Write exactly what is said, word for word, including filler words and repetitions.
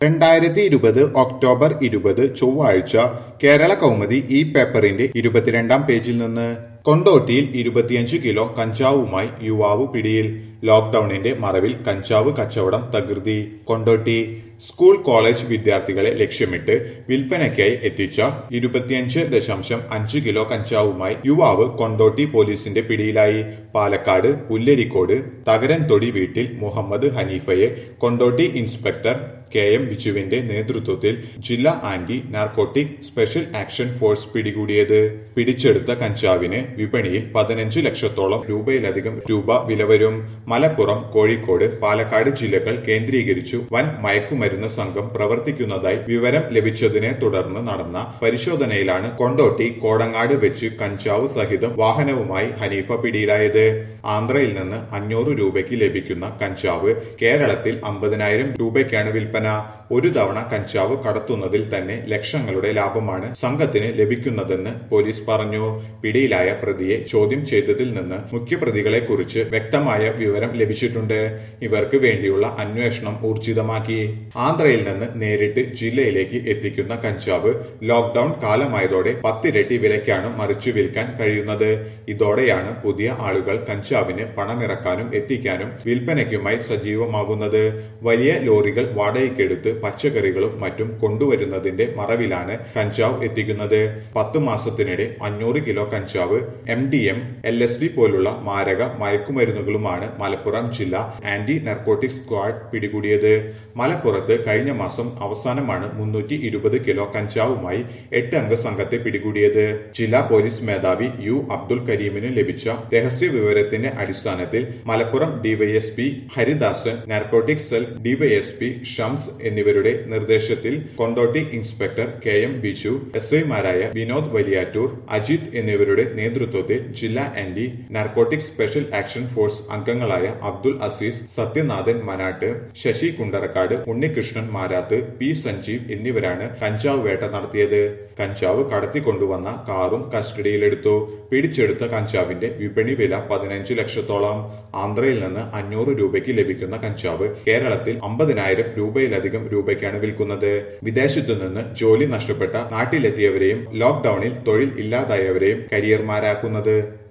രണ്ടായിരത്തി ഇരുപത് ഒക്ടോബർ ഇരുപത് ചൊവ്വാഴ്ച കേരള കൗമുദി ഈ പേപ്പറിന്റെ ഇരുപത്തിരണ്ടാം പേജിൽ നിന്ന് കൊണ്ടോട്ടിയിൽ ഇരുപത്തിയഞ്ച് കിലോ കഞ്ചാവുമായി യുവാവ് പിടിയിൽ. ലോക്ഡൌണിന്റെ മറവിൽ കഞ്ചാവ് കച്ചവടം തകൃതി. കൊണ്ടോട്ടി സ്കൂൾ കോളേജ് വിദ്യാർത്ഥികളെ ലക്ഷ്യമിട്ട് വിൽപ്പനയ്ക്കായി എത്തിച്ച ഇരുപത്തിയഞ്ച് ദശാംശം അഞ്ച് കിലോ കഞ്ചാവുമായി യുവാവ് കൊണ്ടോട്ടി പോലീസിന്റെ പിടിയിലായി. പാലക്കാട് പുല്ലരിക്കോട് തകരൻതൊടി വീട്ടിൽ മുഹമ്മദ് ഹനീഫയെ കൊണ്ടോട്ടി ഇൻസ്പെക്ടർ കെ എം ബിജുവിന്റെ നേതൃത്വത്തിൽ ജില്ലാ anti narcotic special action force പിടികൂടിയത്. പിടിച്ചെടുത്ത കഞ്ചാവിന് വിപണിയിൽ പതിനഞ്ച് ലക്ഷത്തോളം രൂപയിലധികം രൂപ വില വരും. മലപ്പുറം, കോഴിക്കോട്, പാലക്കാട് ജില്ലകൾ കേന്ദ്രീകരിച്ചു വൻ മയക്കുമരുന്ന് സംഘം പ്രവർത്തിക്കുന്നതായി വിവരം ലഭിച്ചതിനെ തുടർന്ന് നടന്ന പരിശോധനയിലാണ് കൊണ്ടോട്ടി കോടങ്ങാട് വെച്ച് കഞ്ചാവ് സഹിതം വാഹനവുമായി ഹനീഫ പിടിയിലായത്. ആന്ധ്രയിൽ നിന്ന് അഞ്ഞൂറ് രൂപയ്ക്ക് ലഭിക്കുന്ന കഞ്ചാവ് കേരളത്തിൽ അമ്പതിനായിരം രൂപയ്ക്കാണ് വിൽപ്പന. ഒരു തവണ കഞ്ചാവ് കടത്തുന്നതിൽ തന്നെ ലക്ഷങ്ങളുടെ ലാഭമാണ് സംഘത്തിന് ലഭിക്കുന്നതെന്ന് പോലീസ് പറഞ്ഞു. പിടിയിലായ പ്രതിയെ ചോദ്യം ചെയ്തതിൽ നിന്ന് മുഖ്യപ്രതികളെ കുറിച്ച് വ്യക്തമായ വിവരം ലഭിച്ചിട്ടുണ്ട്. ഇവർക്ക് വേണ്ടിയുള്ള അന്വേഷണം ഊർജിതമാക്കി. ആന്ധ്രയിൽ നിന്ന് നേരിട്ട് ജില്ലയിലേക്ക് എത്തിക്കുന്ന കഞ്ചാവ് ലോക്ഡൌൺ കാലമായതോടെ പത്തിരട്ടി വിലയ്ക്കാണ് മറിച്ചു വിൽക്കാൻ കഴിയുന്നത്. ഇതോടെയാണ് പുതിയ ആളുകൾ കഞ്ചാവിന് പണമിറക്കാനും എത്തിക്കാനും വിൽപ്പനയ്ക്കുമായി സജീവമാകുന്നത്. വലിയ ലോറികൾ വാടകയ്ക്കെടുത്ത് പച്ചക്കറികളും മറ്റും കൊണ്ടുവരുന്നതിന്റെ മറവിലാണ് കഞ്ചാവ് എത്തിക്കുന്നത്. പത്ത് മാസത്തിനിടെ അഞ്ഞൂറ് കിലോ കഞ്ചാവ്, M D M, L S D പോലുള്ള മാരക മയക്കുമരുന്നുകളുമാണ് മലപ്പുറം ജില്ലാ ആന്റി നർക്കോട്ടിക് സ്ക്വാഡ് പിടികൂടിയത്. മലപ്പുറത്ത് കഴിഞ്ഞ മാസം അവസാനമാണ് മുന്നൂറ്റി ഇരുപത് കിലോ കഞ്ചാവുമായി എട്ട് അംഗ സംഘത്തെ പിടികൂടിയത്. ജില്ലാ പോലീസ് മേധാവി യു അബ്ദുൽ കരീമിന് ലഭിച്ച രഹസ്യ വിവരത്തിന്റെ അടിസ്ഥാനത്തിൽ Malappuram DYSP Haridasan, narcotic cell DYSP Shams എന്നിവരുടെ നിർദ്ദേശത്തിൽ Kondotty inspector K M Biju, S ഐമാരായ വിനോദ് വലിയാറ്റൂർ, അജിത് എന്നിവരുടെ നേതൃത്വത്തിൽ ജില്ലാ anti narcotic special action force അംഗങ്ങളായ അബ്ദുൽ അസീസ്, സത്യനാഥൻ മനാട്ട്, ശശി കുണ്ടറക്കാട്, ഉണ്ണികൃഷ്ണൻ മാരാത്ത്, പി സഞ്ജീവ് എന്നിവരാണ് കഞ്ചാവ് വേട്ട നടത്തിയത്. കഞ്ചാവ് കടത്തിക്കൊണ്ടുവന്ന കാറും കസ്റ്റഡിയിലെടുത്തു. പിടിച്ചെടുത്ത കഞ്ചാവിന്റെ വിപണി വില പതിനഞ്ച് ലക്ഷത്തോളം. ആന്ധ്രയിൽ നിന്ന് അഞ്ഞൂറ് രൂപയ്ക്ക് ലഭിക്കുന്ന കഞ്ചാവ് കേരളത്തിൽ അമ്പതിനായിരം രൂപയിലധികം രൂപയ്ക്കാണ് വിൽക്കുന്നത്. വിദേശത്തു നിന്ന് ജോലി നഷ്ടപ്പെട്ട നാട്ടിലെത്തിയവരെയും ലോക്ഡൌണിൽ തൊഴിൽ ഇല്ലാതായവരെയും കരിയർമാരാക്കുന്നത്.